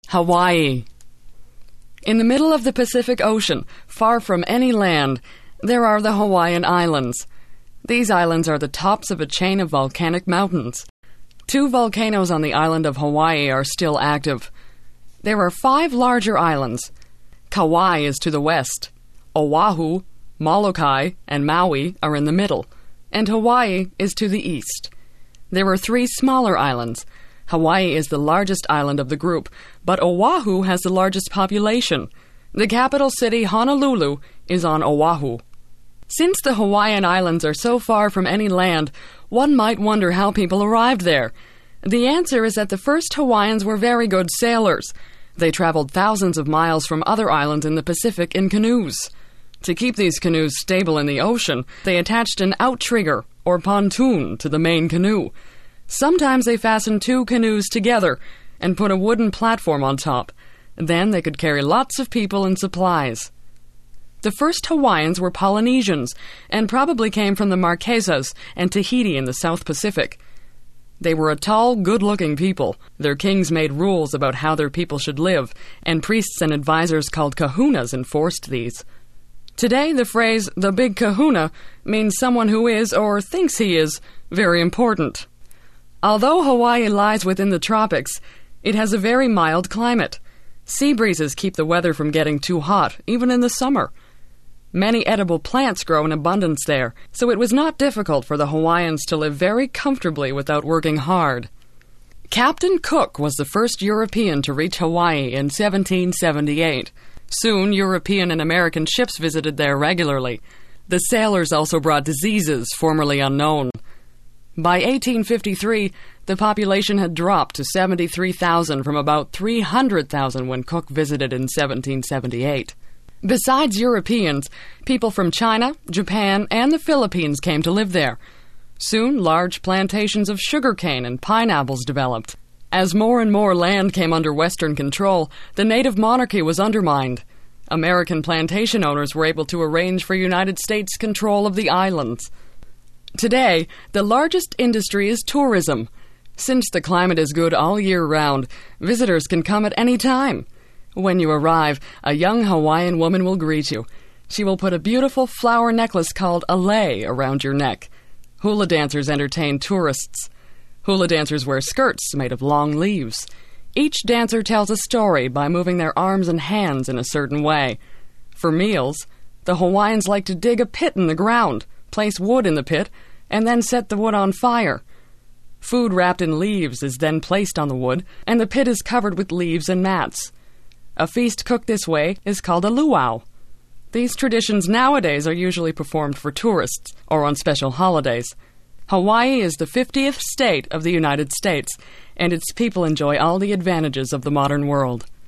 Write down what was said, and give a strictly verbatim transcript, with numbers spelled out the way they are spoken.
Hawaii. In the middle of the Pacific Ocean, far from any land, there are the Hawaiian Islands. These islands are the tops of a chain of volcanic mountains. Two volcanoes on the island of Hawaii are still active. There are five larger islands. Kauai is to the west. Oahu, Molokai, and Maui are in the middle, and Hawaii is to the east. There are three smaller islands. Hawaii is the largest island of the group, but Oahu has the largest population. The capital city, Honolulu, is on Oahu. Since the Hawaiian Islands are so far from any land, one might wonder how people arrived there. The answer is that the first Hawaiians were very good sailors. They traveled thousands of miles from other islands in the Pacific in canoes. To keep these canoes stable in the ocean, they attached an outrigger, or pontoon, to the main canoe. Sometimes they fastened two canoes together and put a wooden platform on top. Then they could carry lots of people and supplies. The first Hawaiians were Polynesians and probably came from the Marquesas and Tahiti in the South Pacific. They were a tall, good-looking people. Their kings made rules about how their people should live, and priests and advisors called kahunas enforced these. Today, the phrase, the big kahuna, means someone who is, or thinks he is, very important. Although Hawaii lies within the tropics, it has a very mild climate. Sea breezes keep the weather from getting too hot, even in the summer. Many edible plants grow in abundance there, so it was not difficult for the Hawaiians to live very comfortably without working hard. Captain Cook was the first European to reach Hawaii in seventeen seventy-eight. Soon, European and American ships visited there regularly. The sailors also brought diseases formerly unknown. By eighteen fifty-three, the population had dropped to seventy-three thousand from about three hundred thousand when Cook visited in seventeen seventy-eight. Besides Europeans, people from China, Japan, and the Philippines came to live there. Soon, large plantations of sugarcane and pineapples developed. As more and more land came under Western control, the native monarchy was undermined. American plantation owners were able to arrange for United States control of the islands. Today, the largest industry is tourism. Since the climate is good all year round, visitors can come at any time. When you arrive, a young Hawaiian woman will greet you. She will put a beautiful flower necklace called a lei around your neck. Hula dancers entertain tourists. Hula dancers wear skirts made of long leaves. Each dancer tells a story by moving their arms and hands in a certain way. For meals, the Hawaiians like to dig a pit in the ground, place wood in the pit, and then set the wood on fire. Food wrapped in leaves is then placed on the wood, and the pit is covered with leaves and mats. A feast cooked this way is called a luau. These traditions nowadays are usually performed for tourists or on special holidays. Hawaii is the fiftieth state of the United States, and its people enjoy all the advantages of the modern world.